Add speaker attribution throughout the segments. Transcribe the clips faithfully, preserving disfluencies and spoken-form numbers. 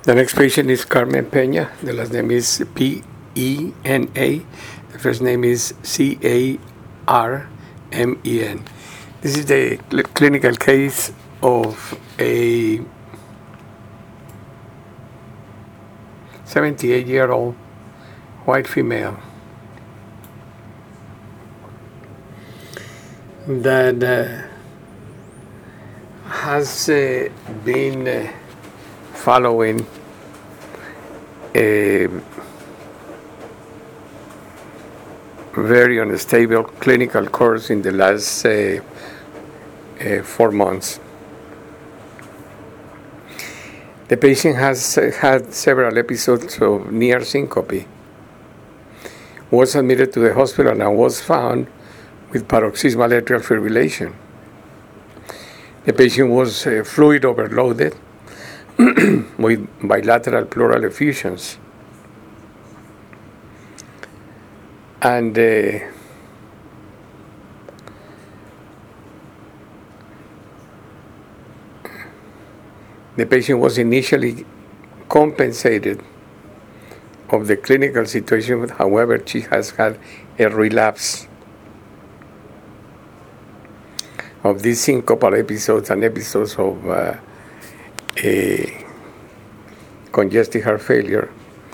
Speaker 1: The next patient is Carmen Peña. The last name is P E N A. The first name is C A R M E N. This is the cl- clinical case of a seventy-eight-year-old white female that uh, has uh, been uh, following a very unstable clinical course in the last uh, uh, four months. The patient has uh, had several episodes of near syncope, was admitted to the hospital and was found with paroxysmal atrial fibrillation. The patient was uh, fluid overloaded with bilateral pleural effusions. And uh, the patient was initially compensated of the clinical situation, however, she has had a relapse of these syncopal episodes and episodes of uh, a congestive heart failure.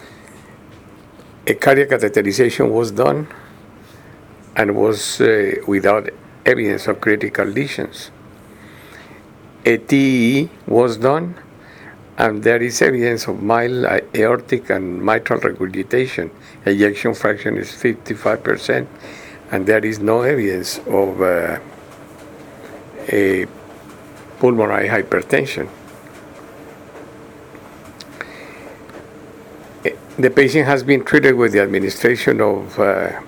Speaker 1: A cardiac catheterization was done and was uh, without evidence of critical lesions. A T E E was done, and there is evidence of mild aortic and mitral regurgitation. Ejection fraction is fifty-five percent, and there is no evidence of uh, a pulmonary hypertension. The patient has been treated with the administration of uh,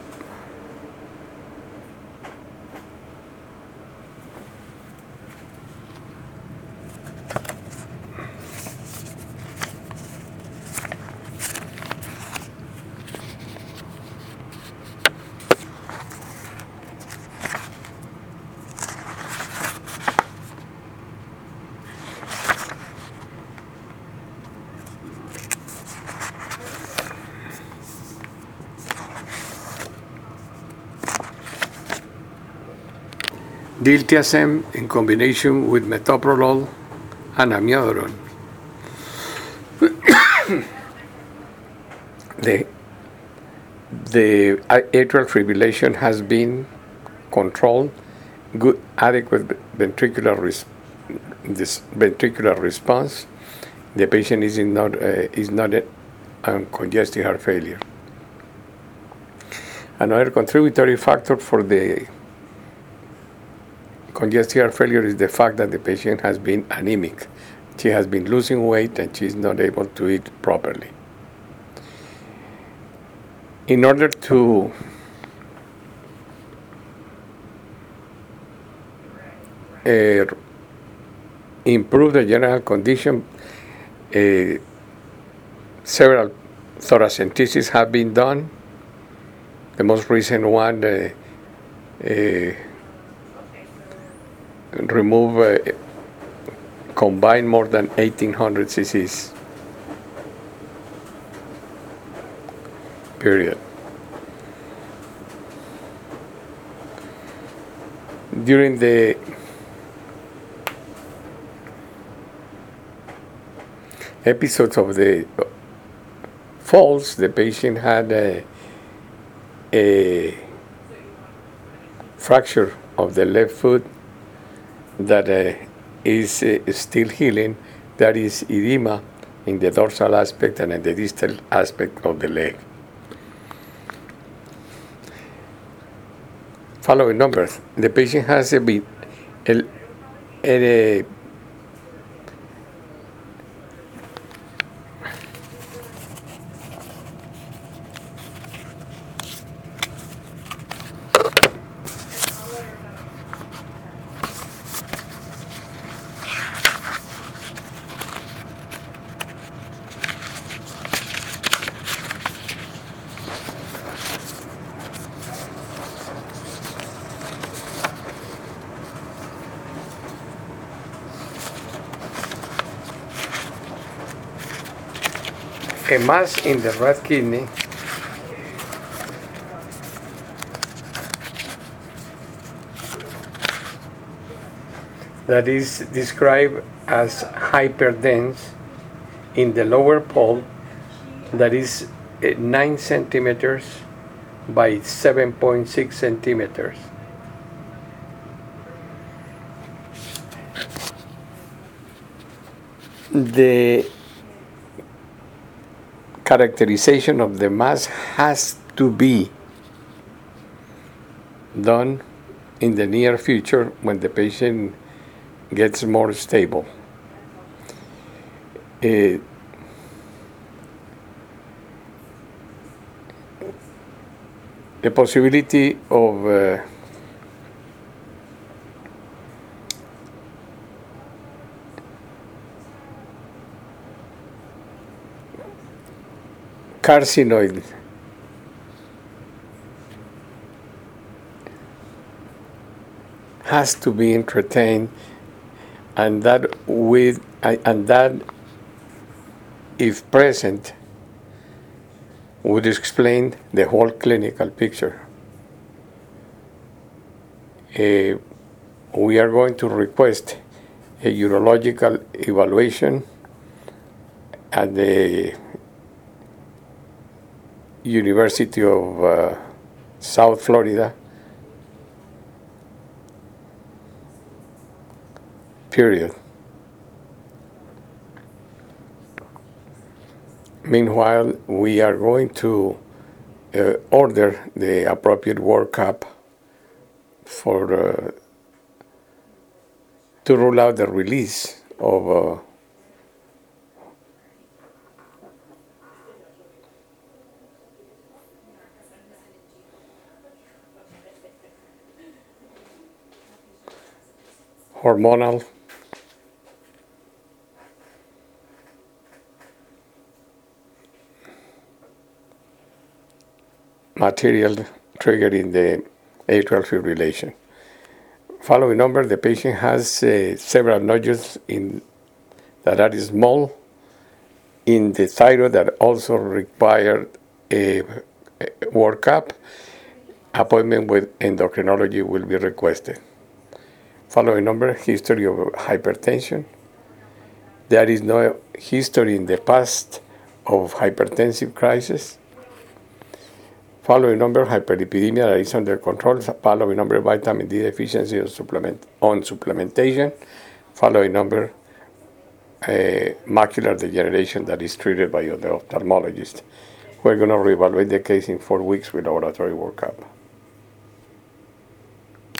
Speaker 1: diltiazem in combination with metoprolol and amiodarone. the, the atrial fibrillation has been controlled, good, adequate ventricular, res, this ventricular response. The patient is not, uh, is not a, a congestive heart failure. Another contributory factor for the congestive heart failure is the fact that the patient has been anemic. She has been losing weight and she is not able to eat properly. In order to uh, improve the general condition, uh, several thoracentesis have been done. The most recent one uh, uh, remove uh, combined more than eighteen hundred cc's. Period. During the episodes of the falls, the patient had a, a fracture of the left foot that uh, is uh, still healing. That is edema in the dorsal aspect and in the distal aspect of the leg. Following numbers. The patient has a, bit, a, a a mass in the right kidney that is described as hyperdense in the lower pole that is nine centimeters by seven point six centimeters. The characterization of the mass has to be done in the near future when the patient gets more stable. Uh, the possibility of uh, carcinoid has to be entertained, and that with and that if present would explain the whole clinical picture. Uh, we are going to request a urological evaluation at the University of uh, South Florida, period. Meanwhile, we are going to uh, order the appropriate workup for uh, to rule out the release of uh, hormonal material triggering the atrial fibrillation. Following number, the patient has uh, several nodules in that are small in the thyroid that also require a, a workup. Appointment with endocrinology will be requested. Following number, history of hypertension. There is no history in the past of hypertensive crisis. Following number, hyperlipidemia that is under control. Following number, vitamin D deficiency on, supplement, on supplementation. Following number, uh, macular degeneration that is treated by the ophthalmologist. We're going to reevaluate the case in four weeks with laboratory workup.